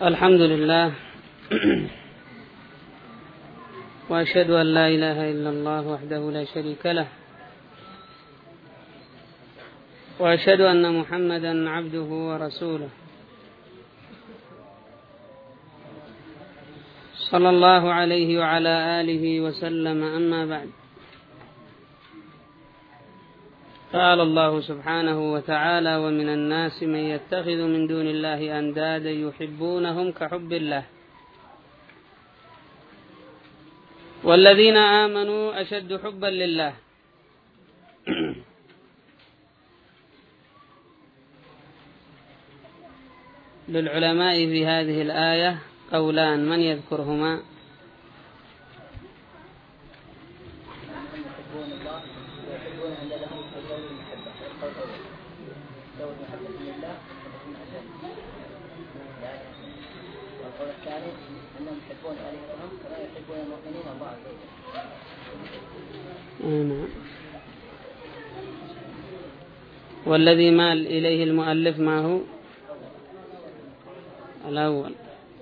الحمد لله وأشهد أن لا إله إلا الله وحده لا شريك له وأشهد أن محمدا عبده ورسوله صلى الله عليه وعلى آله وسلم. أما بعد، قال الله سبحانه وتعالى: ومن الناس من يتخذ من دون الله أندادا يحبونهم كحب الله والذين آمنوا أشد حبا لله. للعلماء في هذه الآية قولان، من يذكرهما؟ والقول الثاني أنهم يحبون آلهتهم كما يحبون المؤمنين الله عز وجل. والذي مال إليه المؤلف ما هو الأول.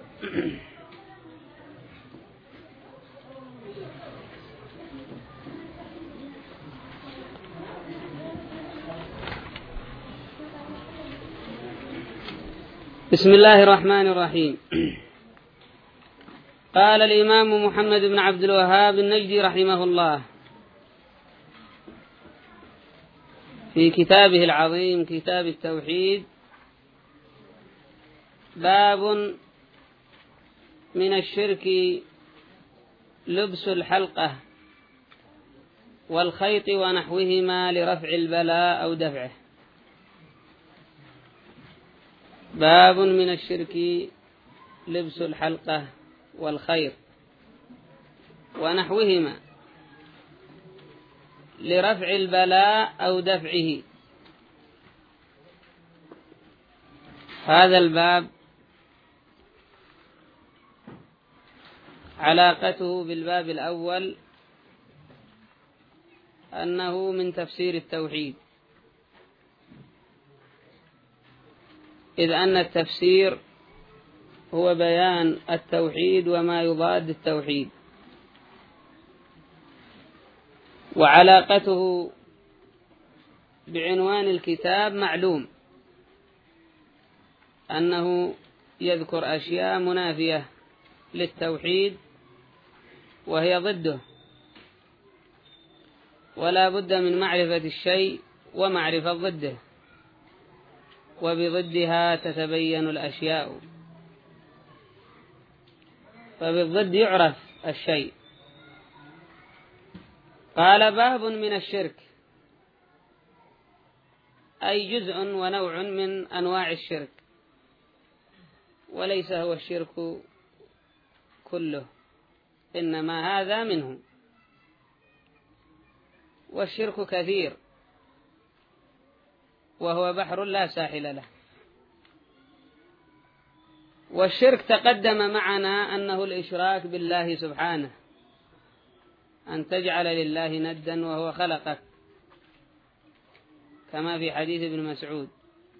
بسم الله الرحمن الرحيم. قال الإمام محمد بن عبد الوهاب النجدي رحمه الله في كتابه العظيم كتاب التوحيد: باب من الشرك لبس الحلقة والخيط ونحوهما لرفع البلاء أو دفعه. باب من الشرك لبس الحلقة والخيط ونحوهما لرفع البلاء أو دفعه. هذا الباب علاقته بالباب الأول أنه من تفسير التوحيد، إذ أن التفسير هو بيان التوحيد وما يضاد التوحيد. وعلاقته بعنوان الكتاب معلوم، أنه يذكر أشياء منافية للتوحيد وهي ضده، ولا بد من معرفة الشيء ومعرفة ضده، وبضدها تتبين الأشياء، فبالضد يعرف الشيء. قال: باب من الشرك، أي جزء ونوع من أنواع الشرك، وليس هو الشرك كله، إنما هذا منه. والشرك كثير وهو بحر لا ساحل له. والشرك تقدم معنا أنه الإشراك بالله سبحانه، أن تجعل لله ندا وهو خلقك، كما في حديث ابن مسعود.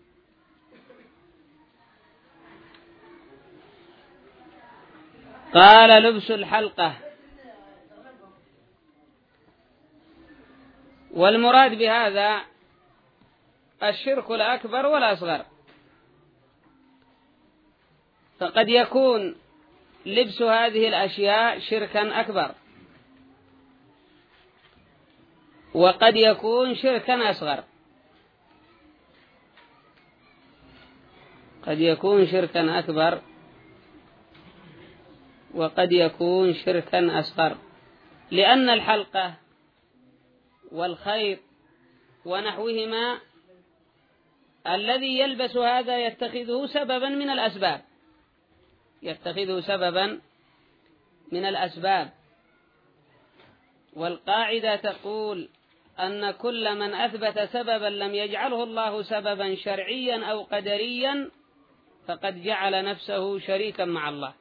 قال: لبس الحلقة، والمراد بهذا الشرك الأكبر والأصغر. فقد يكون لبس هذه الأشياء شركا أكبر، وقد يكون شركا أصغر. قد يكون شركا أكبر وقد يكون شركا أصغر، لأن الحلقة والخيط ونحوهما الذي يلبس هذا يتخذه سببا من الأسباب، يتخذه سببا من الأسباب. والقاعدة تقول أن كل من أثبت سببا لم يجعله الله سببا شرعيا أو قدريا فقد جعل نفسه شريكا مع الله.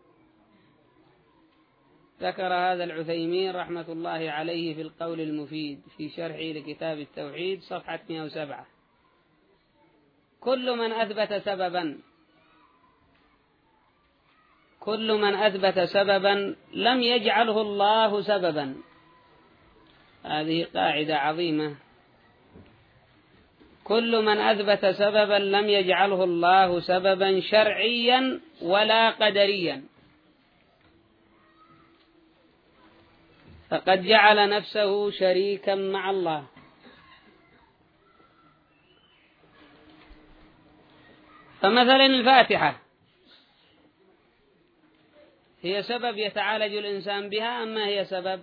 ذكر هذا العثيمين رحمة الله عليه في القول المفيد في شرحه لكتاب التوحيد صفحة 107: كل من أثبت سببا كل من أثبت سببا لم يجعله الله سببا. هذه قاعدة عظيمة. كل من أثبت سببا لم يجعله الله سببا شرعيا ولا قدريا فقد جعل نفسه شريكا مع الله. فمثلا الفاتحة هي سبب يتعالج الإنسان بها، أما هي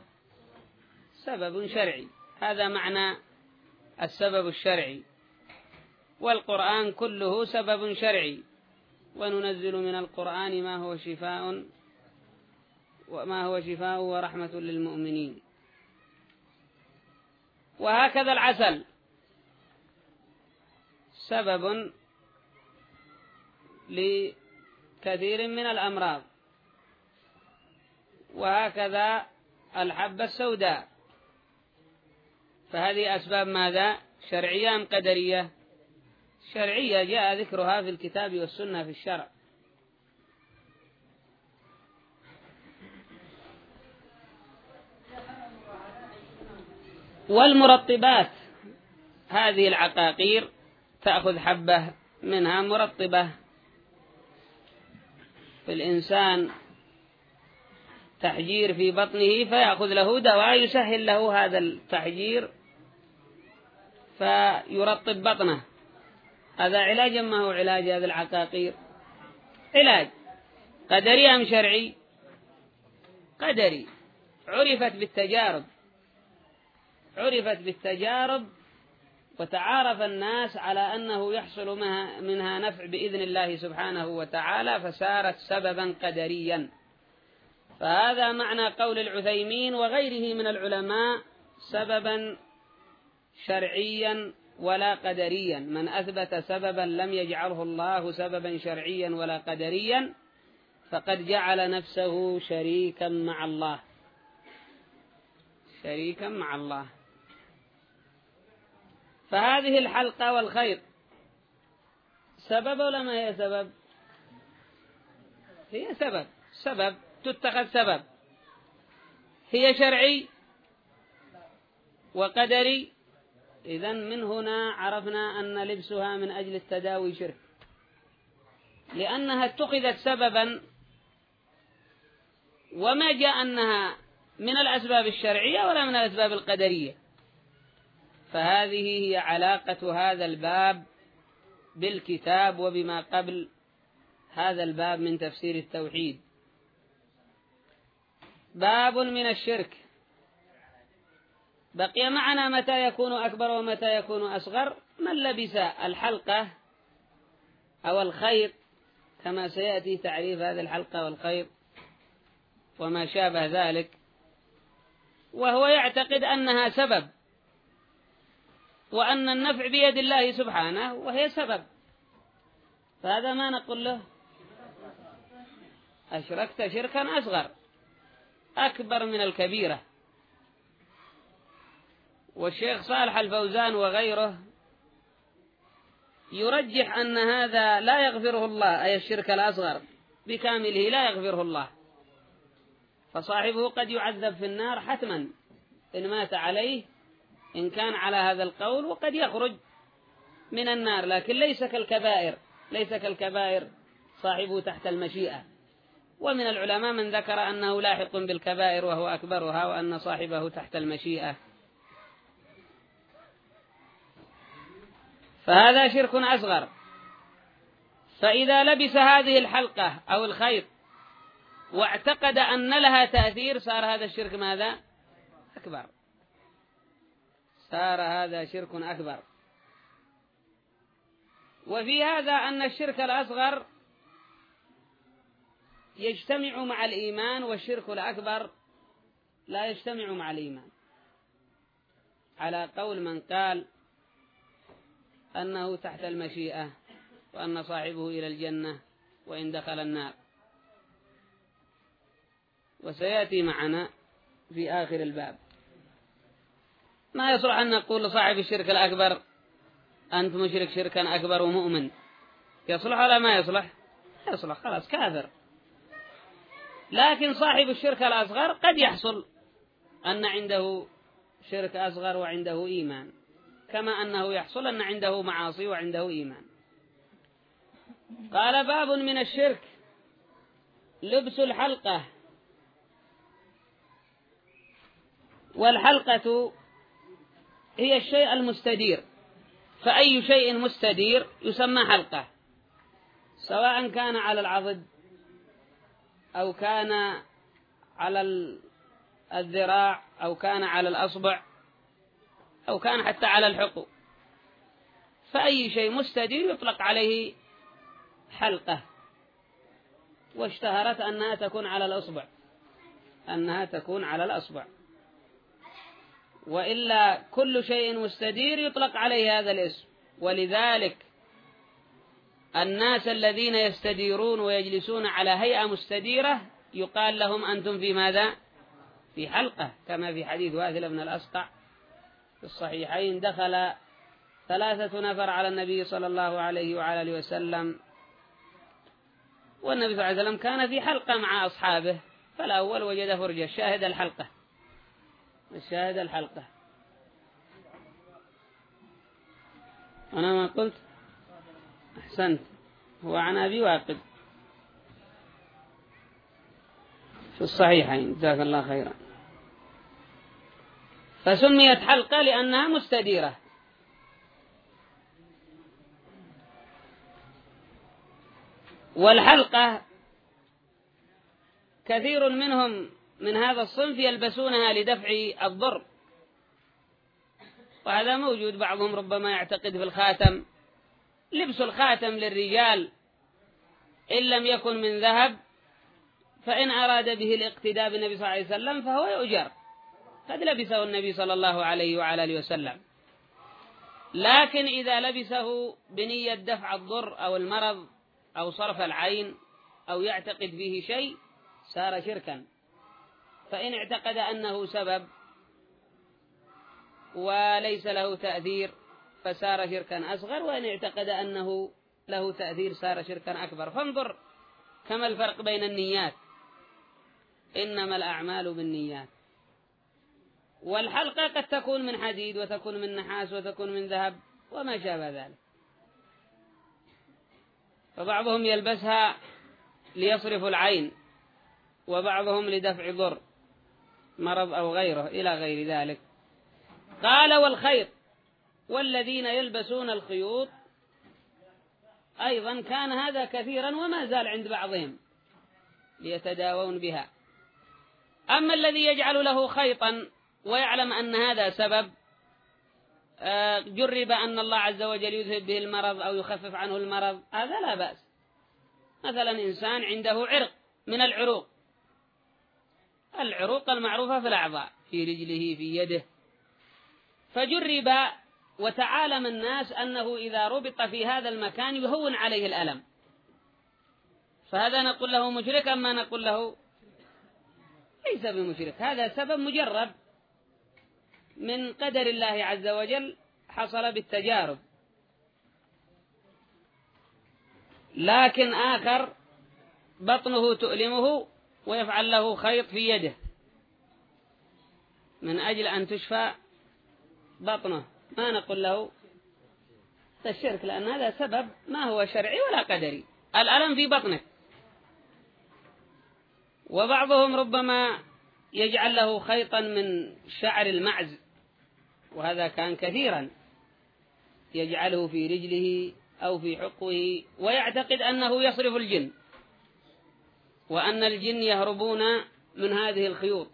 سبب شرعي. هذا معنى السبب الشرعي. والقرآن كله سبب شرعي. وننزل من القرآن ما هو شفاء ورحمة للمؤمنين. وهكذا العسل سبب لكثير من الأمراض، وهكذا الحبة السوداء. فهذه أسباب ماذا؟ شرعية أم قدرية؟ شرعية، جاء ذكرها في الكتاب والسنة في الشرع. والمرطبات هذه العقاقير تأخذ حبة منها مرطبة في الإنسان، تحجير في بطنه فيأخذ له دواء يسهل له هذا التحجير فيرطب بطنه. هذا علاج. ما هو علاج هذه العقاقير؟ علاج قدري أم شرعي؟ قدري. عرفت بالتجارب وتعارف الناس على أنه يحصل منها نفع بإذن الله سبحانه وتعالى، فسارت سببا قدريا. فهذا معنى قول العثيمين وغيره من العلماء: سببا شرعيا ولا قدريا. من أثبت سببا لم يجعله الله سببا شرعيا ولا قدريا فقد جعل نفسه شريكا مع الله. شريكا مع الله. فهذه الحلقة والخيط سبب ولا ما هي سبب؟ هي سبب تتخذ سبب. هي شرعي وقدري. إذن من هنا عرفنا أن لبسها من أجل التداوي شرك، لأنها اتخذت سببا وما جاء أنها من الأسباب الشرعية ولا من الأسباب القدرية. فهذه هي علاقة هذا الباب بالكتاب وبما قبل هذا الباب من تفسير التوحيد. باب من الشرك. بقي معنا متى يكون أكبر ومتى يكون أصغر. من لبس الحلقة أو الخيط، كما سيأتي تعريف هذه الحلقة والخيط وما شابه ذلك، وهو يعتقد أنها سبب وأن النفع بيد الله سبحانه وهي سبب، فهذا ما نقول له أشركت شركا أصغر أكبر من الكبيرة. والشيخ صالح الفوزان وغيره يرجح أن هذا لا يغفره الله، أي الشرك الأصغر بكامله لا يغفره الله، فصاحبه قد يعذب في النار حتما إن مات عليه، إن كان على هذا القول، وقد يخرج من النار، لكن ليس كالكبائر صاحبه تحت المشيئة. ومن العلماء من ذكر أنه لاحق بالكبائر وهو أكبرها، وأن صاحبه تحت المشيئة. فهذا شرك أصغر. فإذا لبس هذه الحلقة أو الخيط واعتقد أن لها تأثير صار هذا الشرك ماذا؟ أكبر. صار هذا شرك أكبر. وفي هذا أن الشرك الأصغر يجتمع مع الإيمان، والشرك الأكبر لا يجتمع مع الإيمان، على قول من قال أنه تحت المشيئة وأن صاحبه إلى الجنة وإن دخل النار. وسيأتي معنا في آخر الباب. ما يصلح أن نقول لصاحب الشرك الأكبر أنت مشرك شركا أكبر ومؤمن. يصلح ولا ما يصلح؟ يصلح، خلاص كافر. لكن صاحب الشرك الأصغر قد يحصل أن عنده شرك أصغر وعنده إيمان، كما أنه يحصل أن عنده معاصي وعنده إيمان. قال: باب من الشرك لبس الحلقة. والحلقة هي الشيء المستدير، فأي شيء مستدير يسمى حلقة، سواء كان على العضد أو كان على الذراع أو كان على الأصبع أو كان حتى على الحقو، فأي شيء مستدير يطلق عليه حلقة. واشتهرت أنها تكون على الأصبع، وإلا كل شيء مستدير يطلق عليه هذا الاسم. ولذلك الناس الذين يستديرون ويجلسون على هيئة مستديرة يقال لهم أنتم في ماذا؟ في حلقة، كما في حديث واثل بن الأسقع في الصحيحين: دخل 3 نفر على النبي صلى الله عليه وعلى آله وسلم، والنبي صلى الله عليه وسلم كان في حلقة مع أصحابه، فالأول وجد فرجة، شاهد الحلقة. أنا ما قلت؟ أحسنت، هو عن أبي واقد في الصحيحين، جزاك الله خيرا. فسميت حلقة لأنها مستديرة. والحلقة كثير منهم من هذا الصنف يلبسونها لدفع الضر، وهذا موجود. بعضهم ربما يعتقد في الخاتم، لبس الخاتم للرجال إن لم يكن من ذهب، فإن أراد به الاقتداء بالنبي صلى الله عليه وسلم فهو يؤجر، قد لبسه النبي صلى الله عليه وعلى آله وسلم. لكن إذا لبسه بنية دفع الضر أو المرض أو صرف العين أو يعتقد فيه شيء صار شركا. فإن اعتقد أنه سبب وليس له تأثير فصار شركا أصغر، وإن اعتقد أنه له تأثير صار شركا أكبر. فانظر كما الفرق بين النيات، إنما الأعمال بالنيات. والحلقة قد تكون من حديد وتكون من نحاس وتكون من ذهب وما شابه ذلك. فبعضهم يلبسها ليصرف العين، وبعضهم لدفع ضر مرض أو غيره إلى غير ذلك. قال: والخيط، والذين يلبسون الخيوط أيضا كان هذا كثيرا وما زال عند بعضهم ليتداوون بها. أما الذي يجعل له خيطا ويعلم أن هذا سبب، جرب أن الله عز وجل يذهب به المرض أو يخفف عنه المرض، هذا لا بأس. مثلا إنسان عنده عرق من العروق المعروفة في الأعضاء، في رجله في يده، فجرب وتعالم الناس أنه إذا ربط في هذا المكان يهون عليه الألم، فهذا نقول له مشرك أما نقول له ليس بمشرك. هذا سبب مجرب من قدر الله عز وجل حصل بالتجارب. لكن آخر بطنه تؤلمه ويفعل له خيط في يده من أجل أن تشفى بطنه، ما نقول له الشرك، لأن هذا سبب ما هو شرعي ولا قدري، الألم في بطنك. وبعضهم ربما يجعل له خيطا من شعر المعز، وهذا كان كثيرا، يجعله في رجله أو في حقه، ويعتقد أنه يصرف الجن، وأن الجن يهربون من هذه الخيوط،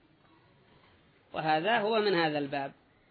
وهذا هو من هذا الباب.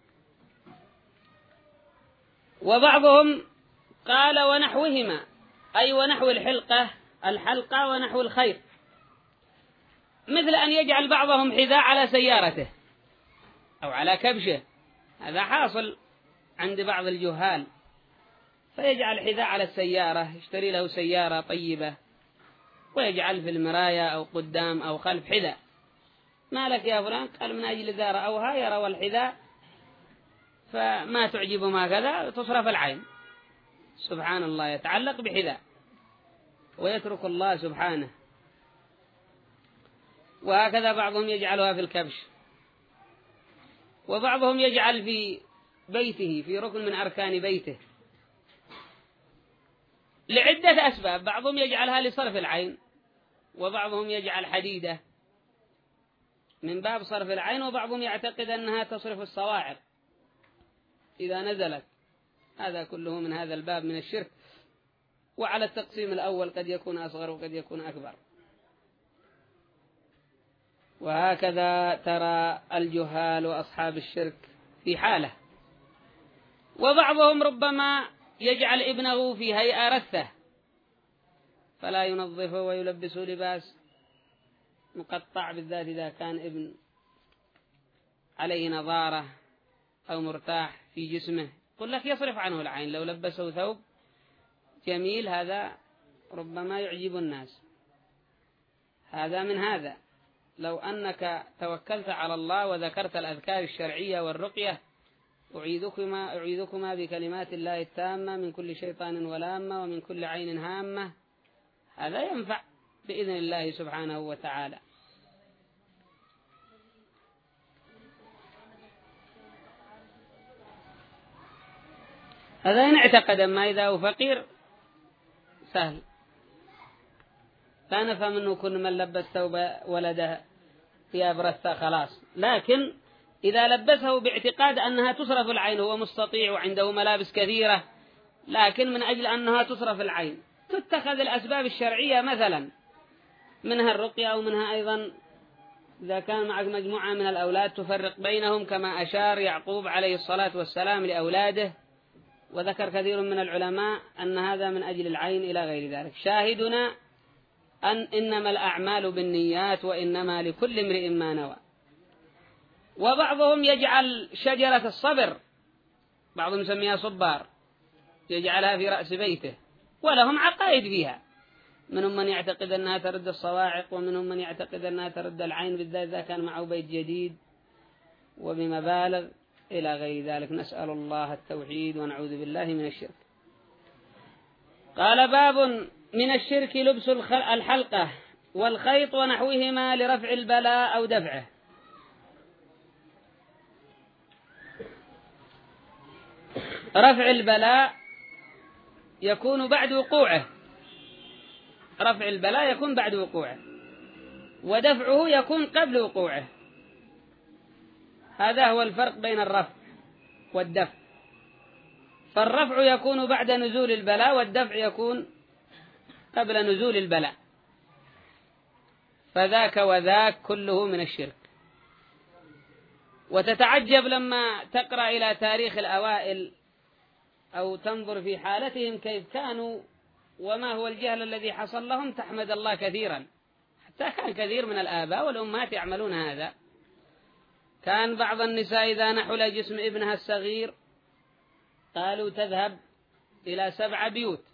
وبعضهم قال: ونحوهما، أي ونحو الحلقة ونحو الخيط، مثل أن يجعل بعضهم حذاء على سيارته أو على كبشه، هذا حاصل عند بعض الجهال، فيجعل حذاء على السيارة، يشتري له سيارة طيبة ويجعل في المرايا أو قدام أو خلف حذاء. ما لك يا فلان؟ قال: من أجل إذا رأوها يروا الحذاء فما تعجبهم هكذا تصرف العين. سبحان الله، يتعلق بحذاء ويترك الله سبحانه. وهكذا بعضهم يجعلها في الكبش، وبعضهم يجعل في بيته في ركن من أركان بيته لعدة أسباب. بعضهم يجعلها لصرف العين، وبعضهم يجعل حديدة من باب صرف العين، وبعضهم يعتقد أنها تصرف الصواعق إذا نزلت. هذا كله من هذا الباب من الشرك. وعلى التقسيم الأول قد يكون أصغر وقد يكون أكبر. وهكذا ترى الجهال وأصحاب الشرك في حاله. وبعضهم ربما يجعل ابنه في هيئة رثة فلا ينظفه ويلبسه لباس مقطع، بالذات إذا كان ابن عليه نظارة أو مرتاح في جسمه، قل لك يصرف عنه العين. لو لبسه ثوب جميل هذا ربما يعجب الناس. هذا من هذا. لو أنك توكلت على الله وذكرت الأذكار الشرعية والرقية، أعيذكما بكلمات الله التامة من كل شيطان ولامة ومن كل عين هامة، هذا ينفع بإذن الله سبحانه وتعالى. هذا إن اعتقد. أما إذا هو فقير سهل، لا نفهم أنه كل من لبس ثوب ولده ثياب رثة خلاص. لكن إذا لبسه باعتقاد أنها تصرف العين، هو مستطيع وعنده ملابس كثيرة، لكن من أجل أنها تصرف العين تتخذ الأسباب الشرعية، مثلا منها الرقية، أو منها أيضا إذا كان معك مجموعة من الأولاد تفرق بينهم، كما أشار يعقوب عليه الصلاة والسلام لأولاده. وذكر كثير من العلماء أن هذا من أجل العين إلى غير ذلك. شاهدنا أن إنما الأعمال بالنيات وإنما لكل امرئ ما نوى. وبعضهم يجعل شجرة الصبر، بعضهم يسميها صبار، يجعلها في رأس بيته، ولهم عقائد فيها. منهم من يعتقد أنها ترد الصواعق، ومنهم من يعتقد أنها ترد العين، بالذات إذا كان معه بيت جديد وبمبالغ إلى غير ذلك. نسأل الله التوحيد ونعوذ بالله من الشرك. قال: باب من الشرك لبس الحلقة والخيط ونحوهما لرفع البلاء أو دفعه. رفع البلاء يكون بعد وقوعه، رفع البلاء يكون بعد وقوعه، ودفعه يكون قبل وقوعه. هذا هو الفرق بين الرفع والدفع. فالرفع يكون بعد نزول البلاء، والدفع يكون قبل نزول البلاء. فذاك وذاك كله من الشرك. وتتعجب لما تقرأ إلى تاريخ الأوائل أو تنظر في حالتهم كيف كانوا وما هو الجهل الذي حصل لهم، تحمد الله كثيرا. حتى كان كثير من الآباء والأمهات يعملون هذا. كان بعض النساء إذا نحل جسم ابنها الصغير قالوا تذهب إلى 7 بيوت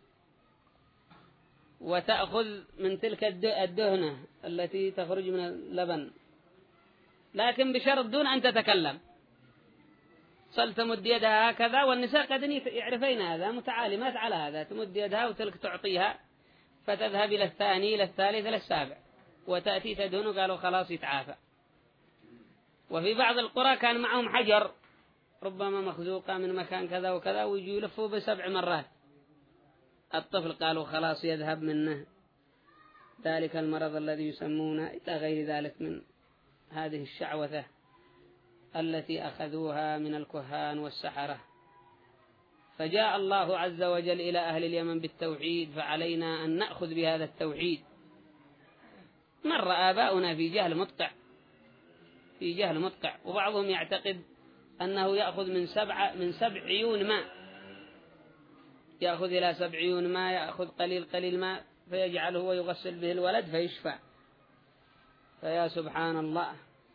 وتأخذ من تلك الدهنة التي تخرج من اللبن، لكن بشرط دون أن تتكلم. صل تمد يدها هكذا، والنساء قد يعرفين هذا، متعالمات على هذا، تمد يدها وتلك تعطيها، فتذهب إلى الثاني إلى الثالث إلى السابع، وتأتي تدهن، قالوا خلاص يتعافى. وفي بعض القرى كان معهم حجر ربما مخزوقة من مكان كذا وكذا، ويجوا يلفوا ب7 مرات. الطفل قالوا خلاص يذهب منه ذلك المرض الذي يسمونه إلى غير ذلك من هذه الشعوذة التي أخذوها من الكهان والسحرة. فجاء الله عز وجل إلى أهل اليمن بالتوحيد، فعلينا أن نأخذ بهذا التوحيد. مر آباؤنا في جهل مدقع، في جهل مدقع. وبعضهم يعتقد أنه يأخذ من 7 عيون ماء، يأخذ إلى 7 عيون ماء، يأخذ قليل ماء فيجعله ويغسل به الولد فيشفى. فيا سبحان الله،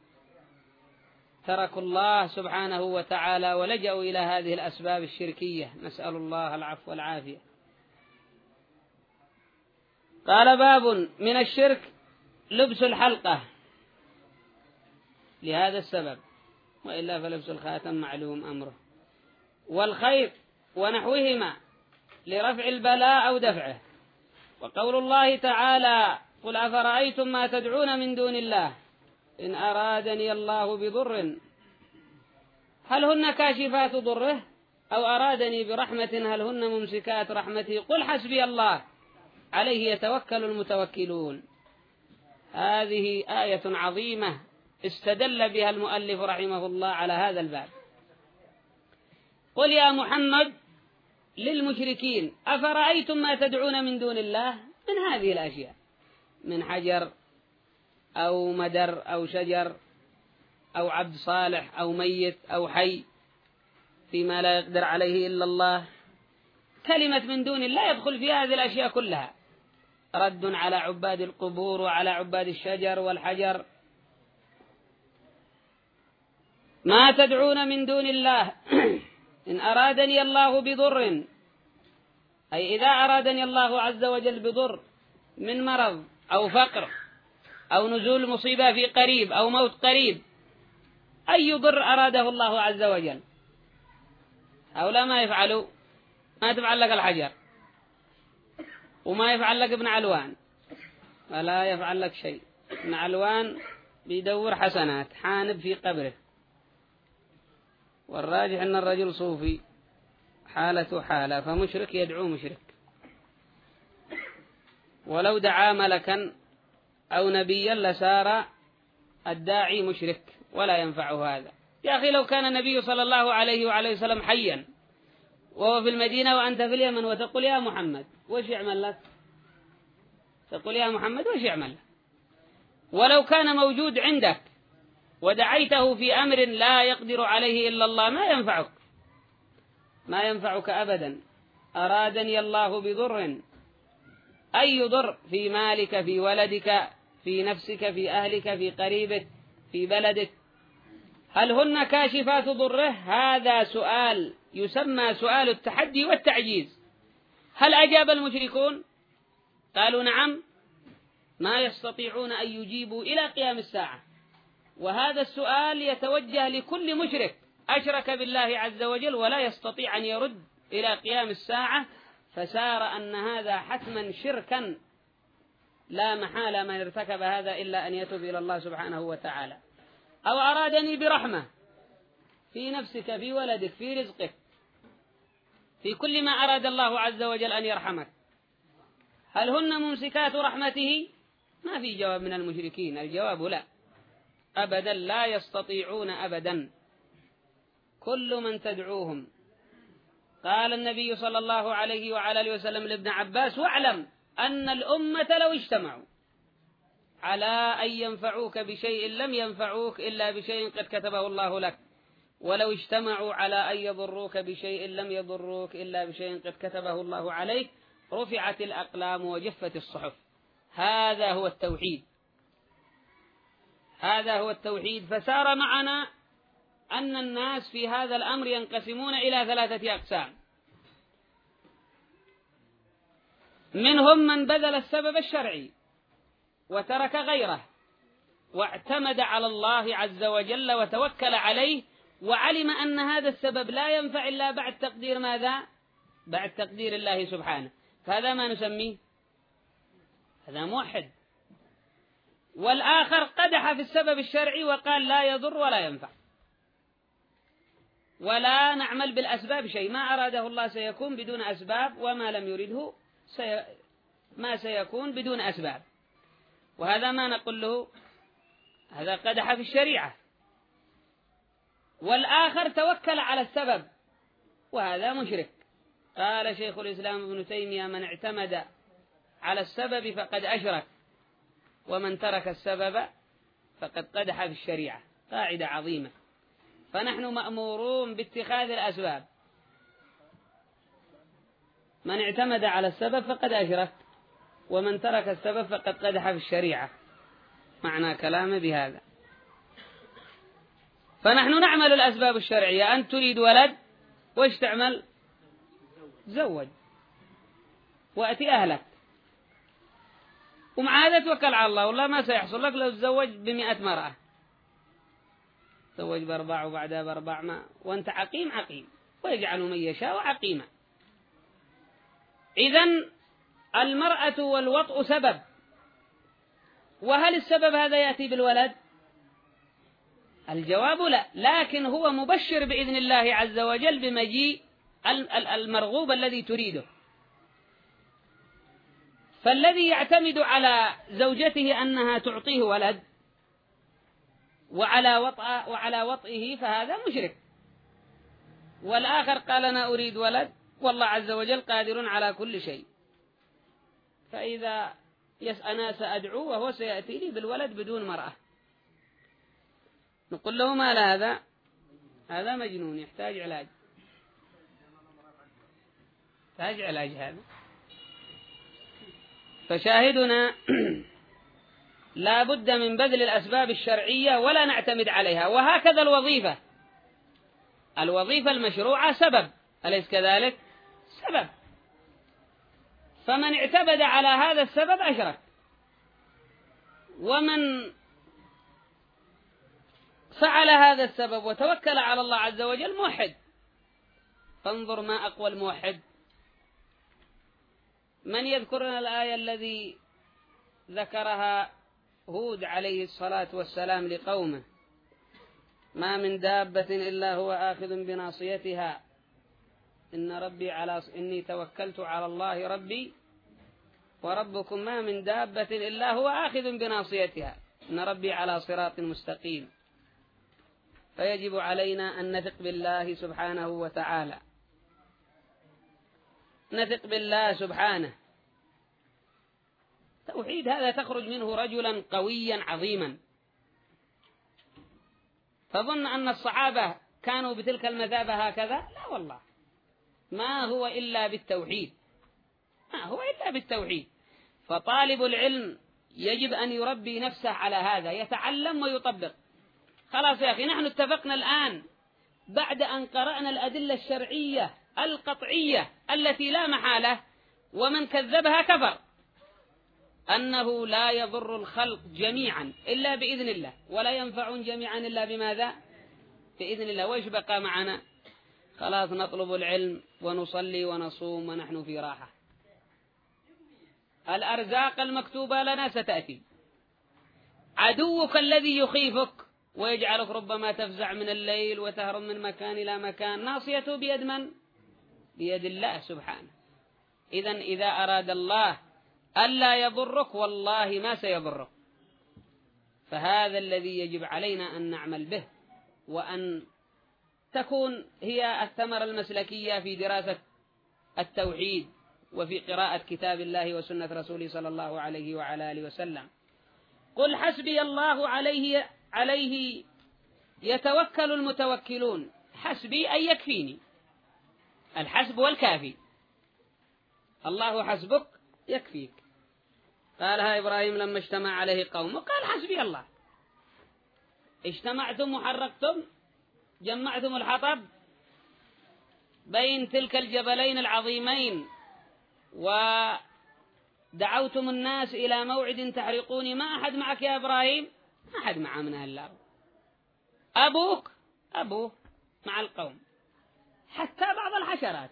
تركوا الله سبحانه وتعالى ولجأوا إلى هذه الأسباب الشركية. نسأل الله العفو والعافية. قال: باب من الشرك لبس الحلقة لهذا السبب، وإلا فلبس الخاتم معلوم أمره، والخيط ونحوهما لرفع البلاء أو دفعه. وقول الله تعالى: قل أفرأيتم ما تدعون من دون الله إن أرادني الله بضر هل هن كاشفات ضره أو أرادني برحمة هل هن ممسكات رحمته قل حسبي الله عليه يتوكل المتوكلون. هذه آية عظيمة استدل بها المؤلف رحمه الله على هذا الباب. قل يا محمد للمشركين أفرأيتم ما تدعون من دون الله من هذه الأشياء من حجر أو مدر أو شجر أو عبد صالح أو ميت أو حي فيما لا يقدر عليه إلا الله. كلمة من دون الله يدخل في هذه الأشياء كلها، رد على عباد القبور وعلى عباد الشجر والحجر. ما تدعون من دون الله إن أرادني الله بضر، أي إذا أرادني الله عز وجل بضر من مرض أو فقر أو نزول مصيبة في قريب أو موت قريب، أي ضر أراده الله عز وجل هؤلاء ما يفعلوا، ما تفعل لك الحجر وما يفعل لك ابن علوان ولا يفعل لك شيء. ابن علوان بيدور حسنات حانب في قبره، والراجح أن الرجل صوفي حالة حالة، فمشرك يدعو مشرك. ولو دعا ملكا أو نبيا لسار الداعي مشرك ولا ينفعه هذا. يا أخي لو كان النبي صلى الله عليه وعليه وسلم حيا وهو في المدينة وأنت في اليمن وتقول يا محمد وش يعمل لك؟ تقول يا محمد وش يعمل لك؟ ولو كان موجود عندك ودعيته في أمر لا يقدر عليه إلا الله ما ينفعك أبدا. أرادني الله بضر، أي ضر في مالك في ولدك في نفسك في أهلك في قريبك في بلدك، هل هن كاشفات ضره؟ هذا سؤال يسمى سؤال التحدي والتعجيز. هل أجاب المشركون؟ قالوا نعم، ما يستطيعون أن يجيبوا إلى قيام الساعة. وهذا السؤال يتوجه لكل مشرك أشرك بالله عز وجل ولا يستطيع أن يرد إلى قيام الساعة، فسار أن هذا حتما شركا لا محالة من ارتكب هذا إلا أن يتوب إلى الله سبحانه وتعالى. أو أرادني برحمة في نفسك في ولدك في رزقك في كل ما أراد الله عز وجل أن يرحمك، هل هن ممسكات رحمته؟ ما في جواب من المشركين، الجواب لا أبدا، لا يستطيعون أبدا. كل من تدعوهم. قال النبي صلى الله عليه وعلى آله وسلم لابن عباس واعلم أن الأمة لو اجتمعوا على أن ينفعوك بشيء لم ينفعوك إلا بشيء قد كتبه الله لك، ولو اجتمعوا على أن يضروك بشيء لم يضروك إلا بشيء قد كتبه الله عليك، رفعت الأقلام وجفت الصحف. هذا هو التوحيد، هذا هو التوحيد. فسار معنا أن الناس في هذا الأمر ينقسمون إلى 3 أقسام. منهم من بذل السبب الشرعي وترك غيره واعتمد على الله عز وجل وتوكل عليه، وعلم أن هذا السبب لا ينفع إلا بعد تقدير ماذا؟ بعد تقدير الله سبحانه، فهذا ما نسميه هذا موحد. والآخر قدح في السبب الشرعي وقال لا يضر ولا ينفع ولا نعمل بالأسباب شيء، ما أراده الله سيكون بدون أسباب، وما لم يرده ما سيكون بدون أسباب. وهذا ما نقول له هذا قدح في الشريعة. والآخر توكل على السبب وهذا مشرك. قال شيخ الإسلام ابن تيمية من اعتمد على السبب فقد أشرك، ومن ترك السبب فقد قدح في الشريعة. قاعدة عظيمة. فنحن مأمورون باتخاذ الأسباب. من اعتمد على السبب فقد أشرك، ومن ترك السبب فقد قدح في الشريعة. معنى كلامه بهذا. فنحن نعمل الأسباب الشرعية. أن تريد ولد وش تعمل؟ تزوج وأتي أهلك، ومع هذا توكل على الله، والله ما سيحصل لك لو تزوج ب100 مرأة، تزوج ب4 وبعدها ب4 ما وأنت عقيم ويجعل من يشاء عقيما. إذن المرأة والوطء سبب، وهل السبب هذا يأتي بالولد؟ الجواب لا، لكن هو مبشر بإذن الله عز وجل بمجيء المرغوب الذي تريده. فالذي يعتمد على زوجته أنها تعطيه ولد وعلى وطئه فهذا مشرك. والآخر قال أنا أريد ولد والله عز وجل قادر على كل شيء، فإذا أنا سأدعو وهو سيأتي لي بالولد بدون مرأة، نقول له ما لا، هذا مجنون يحتاج علاج، يحتاج علاج هذا. فشاهدنا لا بد من بذل الأسباب الشرعية ولا نعتمد عليها. وهكذا الوظيفة المشروعة سبب، أليس كذلك؟ سبب. فمن اعتمد على هذا السبب أشرك، ومن فعل هذا السبب وتوكل على الله عز وجل موحد. فانظر ما أقوى الموحد. من يذكرنا الآية الذي ذكرها هود عليه الصلاة والسلام لقومه: ما من دابة إلا هو آخذ بناصيتها إني توكلت على الله ربي وربكم ما من دابة إلا هو آخذ بناصيتها إن ربي على صراط مستقيم. فيجب علينا أن نثق بالله سبحانه وتعالى، نثق بالله سبحانه. توحيد هذا تخرج منه رجلا قويا عظيما. فظن أن الصحابة كانوا بتلك المثابة هكذا؟ لا والله، ما هو إلا بالتوحيد، ما هو إلا بالتوحيد. فطالب العلم يجب أن يربي نفسه على هذا، يتعلم ويطبق. خلاص يا أخي، نحن اتفقنا الآن بعد أن قرأنا الأدلة الشرعية القطعية التي لا محالة ومن كذبها كفر، أنه لا يضر الخلق جميعا إلا بإذن الله، ولا ينفعون جميعا إلا بماذا؟ بإذن الله. وإيش بقى معنا؟ خلاص نطلب العلم ونصلي ونصوم ونحن في راحة. الأرزاق المكتوبة لنا ستأتي. عدوك الذي يخيفك ويجعلك ربما تفزع من الليل وتهرب من مكان إلى مكان، ناصيته بيد من؟ بيد الله سبحانه. إذا أراد الله ألا يضرك والله ما سيضرك. فهذا الذي يجب علينا أن نعمل به، وأن تكون هي الثمرة المسلكية في دراسة التوحيد وفي قراءة كتاب الله وسنة رسوله صلى الله عليه وعلى آله وسلم. قل حسبي الله عليه يتوكل المتوكلون. حسبي أي يكفيني، الحسب والكافي. الله حسبك يكفيك. قالها إبراهيم لما اجتمع عليه قومه، قال حسبي الله. اجتمعتم وحرقتم، جمعتم الحطب بين تلك الجبلين العظيمين ودعوتم الناس إلى موعد تحرقوني، ما أحد معك يا إبراهيم؟ ما أحد معه من أهل الأرض. أبوه مع القوم، حتى بعض الحشرات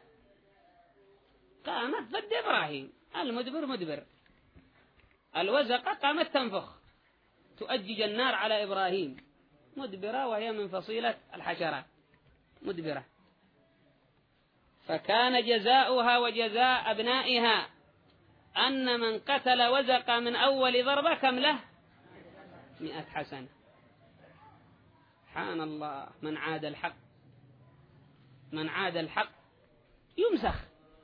قامت ضد إبراهيم. المدبر مدبر، الوزقة قامت تنفخ تؤجج النار على إبراهيم، مدبرة، وهي من فصيلة الحشرات مدبرة. فكان جزاؤها وجزاء أبنائها أن من قتل وزقة من أول ضربة كم له؟ 100 حسنة. سبحان الله. من عاد الحق يمسخ.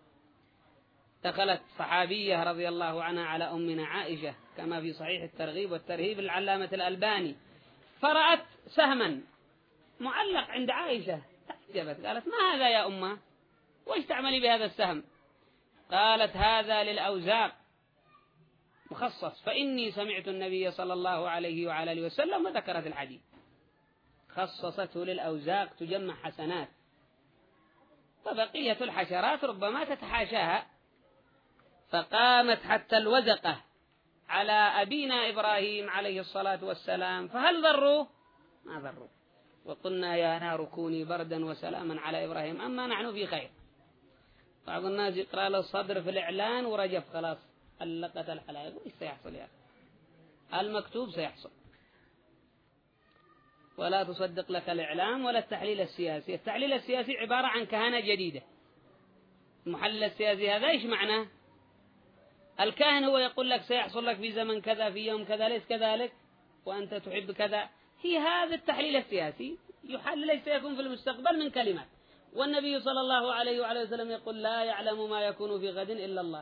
دخلت صحابية رضي الله عنها على أمنا عائشة كما في صحيح الترغيب والترهيب للعلامة الألباني، فرأت سهما معلق عند عائشة، تعجبت، قالت ما هذا يا أمه؟ وإيش تعملي بهذا السهم؟ قالت هذا للأوزاق مخصص، فإني سمعت النبي صلى الله عليه وعلى آله وسلم، وذكرت الحديث خصصته للأوزاق تجمع حسنات، فبقية الحشرات ربما تتحاشاها. فقامت حتى الوزقة على أبينا إبراهيم عليه الصلاة والسلام، فهل ضروا؟ ما ضروا. وقلنا يا نار كوني بردا وسلاما على إبراهيم، أما نحن في خير. بعض الناس يقرأ له الصدر في الإعلان ورجف خلاص علقت الحلائق. وإيش سيحصل يا أخي؟ المكتوب سيحصل. ولا تصدق لك الإعلام ولا التحليل السياسي. التحليل السياسي عبارة عن كهنة جديدة. المحلل السياسي هذا إيش معناه؟ الكاهن هو يقول لك سيحصل لك في زمن كذا في يوم كذا ليس كذلك وأنت تحب كذا. هي هذا التحليل السياسي يحلل ايش سيكون في المستقبل من كلمات. والنبي صلى الله عليه وعلى وسلم يقول لا يعلم ما يكون في غد إلا الله.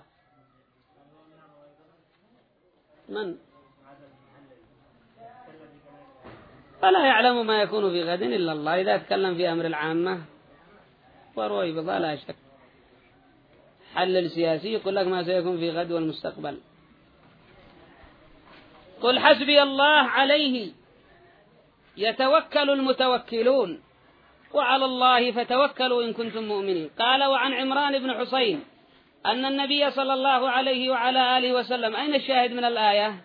من؟ فلا يعلم ما يكون في غد إلا الله. إذا تكلم في أمر العامة ورويبض لا شك. حلل سياسي يقول لك ما سيكون في غد والمستقبل. قل حسبي الله عليه يتوكل المتوكلون وعلى الله فتوكلوا إن كنتم مؤمنين. قال وعن عمران بن حسين أن النبي صلى الله عليه وعلى آله وسلم. أين الشاهد من الآية؟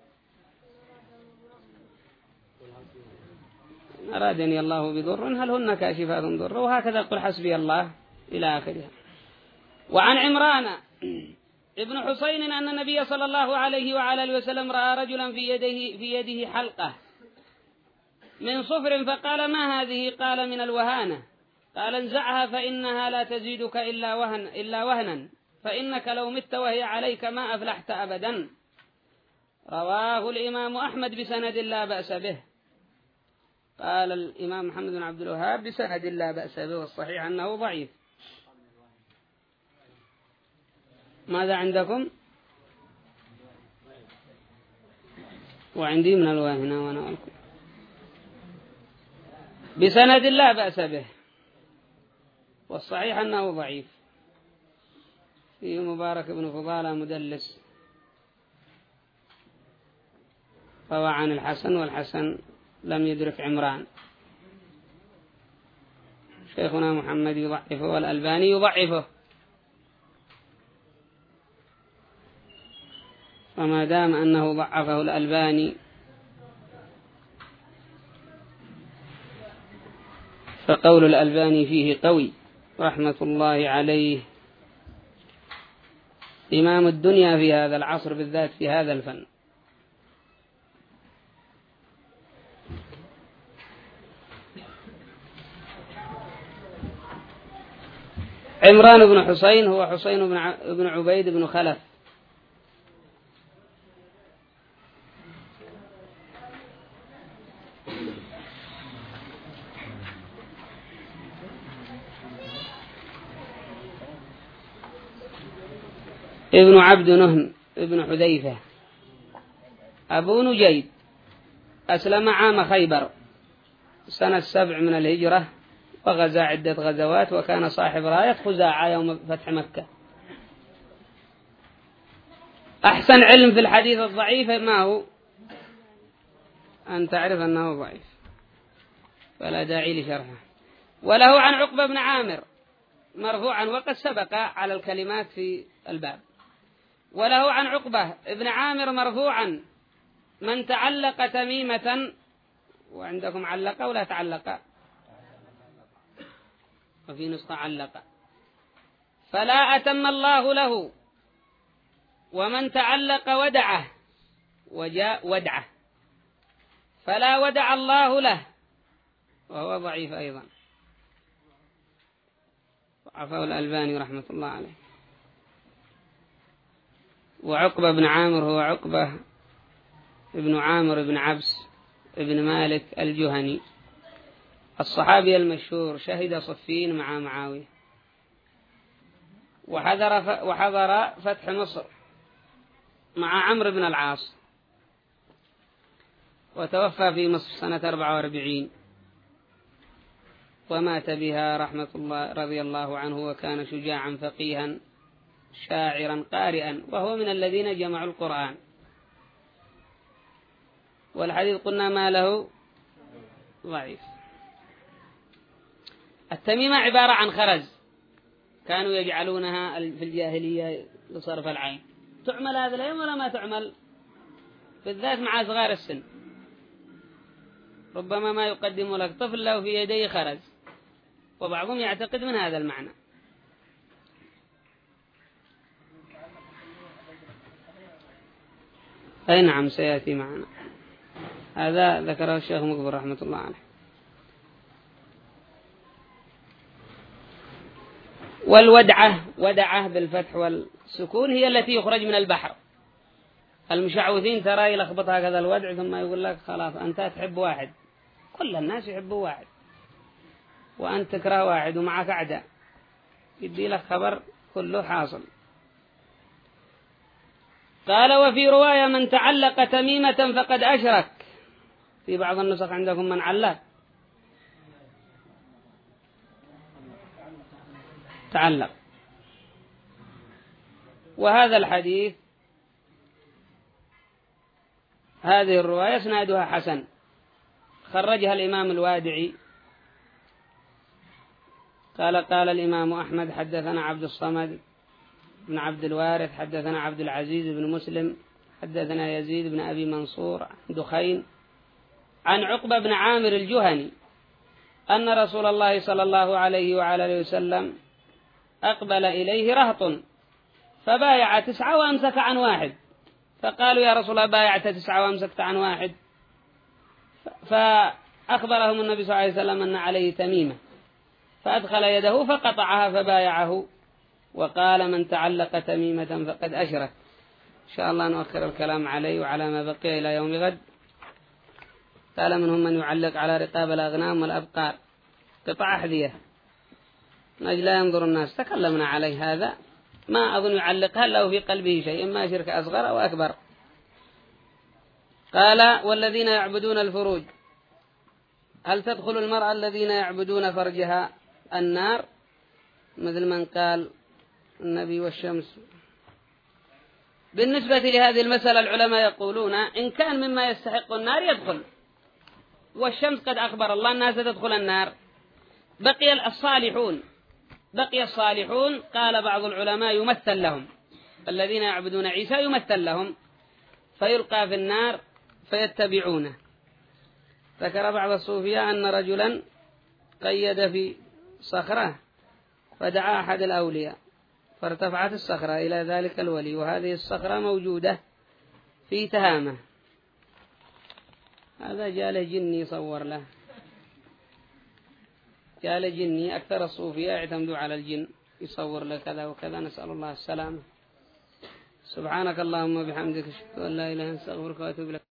أرادني الله بضر هل هن كاشفات ضر وهكذا قل حسبي الله إلى آخرها. وعن عمران ابن حسين أن النبي صلى الله عليه وعلى آله وسلم رأى رجلا في يده حلقة من صفر فقال ما هذه؟ قال من الوهانة. قال انزعها فإنها لا تزيدك إلا وهنا فإنك لو مت وهي عليك ما أفلحت أبدا. رواه الإمام أحمد بسند لا بأس به. قال الإمام محمد بن عبد الوهاب بسند لا بأس به والصحيح أنه ضعيف. ماذا عندكم؟ وعندي من الواهنة وأنا أقول بسند لا بأس به والصحيح أنه ضعيف. فيه مبارك بن فضالة مدلس روى عن الحسن والحسن لم يدرك عمران. شيخنا محمد يضعفه والألباني يضعفه. وما دام أنه ضعفه الألباني فقول الألباني فيه قوي رحمة الله عليه. إمام الدنيا في هذا العصر بالذات في هذا الفن. عمران بن حسين هو حسين بن عبيد بن خلف ابن عبد نهم ابن حذيفة أبو نجيد. أسلم عام خيبر سنة 7 من الهجرة وغزا عدة غزوات وكان صاحب راية خزاعة يوم فتح مكة. أحسن علم في الحديث الضعيف ما هو؟ أن تعرف أنه ضعيف فلا داعي لشرحه. وله عن عقبة بن عامر مرفوعا وقد سبق على الكلمات في الباب. وله عن عقبة ابن عامر مرفوعا من تعلق تميمة وعندكم علق ولا تعلق وفي نسخة علق فلا أتم الله له ومن تعلق ودعه وجاء ودعه فلا ودع الله له وهو ضعيف أيضا. ضعفه الألباني رحمة الله عليه. وعقبة بن عامر هو عقبة ابن عامر بن عبس ابن مالك الجهني الصحابي المشهور شهد صفين مع معاوية وحضر فتح مصر مع عمرو بن العاص وتوفى في مصر سنة 44 ومات بها رحمة الله رضي الله عنه. وكان شجاعا فقيها شاعرا قارئا وهو من الذين جمعوا القرآن. والحديث قلنا ما له ضعيف. التميمة عبارة عن خرز كانوا يجعلونها في الجاهلية لصرف العين. تعمل هذا اليوم ولا ما تعمل؟ بالذات مع صغار السن. ربما ما يقدم لك طفل له في يديه خرز وبعضهم يعتقد من هذا المعنى. أي نعم سيأتي معنا هذا ذكره الشيخ مقبل رحمة الله عليه. والودعة، ودعة بالفتح والسكون، هي التي يخرج من البحر. المشعوذين ترى يلخبطها كذا الودع ثم يقول لك خلاص أنت تحب واحد، كل الناس يحبوا واحد وأنت تكره واحد ومعك أعداء، يدي لك خبر كله حاصل. قال وفي رواية من تعلق تميمة فقد أشرك. في بعض النسخ عندكم من علق تعلق. وهذا الحديث هذه الرواية اسنادها حسن، خرجها الإمام الوادعي. قال الإمام أحمد حدثنا عبد الصمد بن عبد الوارث حدثنا عبد العزيز بن مسلم حدثنا يزيد بن أبي منصور دخين عن عقبة بن عامر الجهني أن رسول الله صلى الله عليه وعلى وسلم أقبل إليه رهط فبايع 9 وأمسك عن واحد، فقالوا يا رسول الله بايعت 9 وأمسكت عن واحد، فأخبرهم النبي صلى الله عليه وسلم أن عليه تميمة، فأدخل يده فقطعها فبايعه، وقال من تعلق تميمة فقد أشرك. إن شاء الله نؤخر الكلام عليه وعلى ما بقي إلى يوم غد. قال منهم من يعلق على رقاب الأغنام والأبقار قطع أحذية نجل لا ينظر الناس، تكلمنا عليه هذا، ما أظن يعلقها لو في قلبه شيء، إما شرك أصغر أو أكبر. قال والذين يعبدون الفروج، هل تدخل المرأة الذين يعبدون فرجها النار؟ مثل من قال النبي والشمس. بالنسبة لهذه المسألة العلماء يقولون إن كان مما يستحق النار يدخل، والشمس قد أخبر الله الناس تدخل النار. بقي الصالحون قال بعض العلماء يمثل لهم، الذين يعبدون عيسى يمثل لهم فيلقى في النار فيتبعونه. ذكر بعض الصوفياء أن رجلا قيد في صخرة فدعا أحد الأولياء فارتفعت الصخرة إلى ذلك الولي، وهذه الصخرة موجودة في تهامة. هذا جاله جني صور له، جاله جني. أكثر الصوفياء يعتمدوا على الجن يصور له كذا وكذا، نسأل الله السلامة. سبحانك اللهم وبحمدك أشهد أن لا إله إلا أنت أستغفرك وأتوب إليك.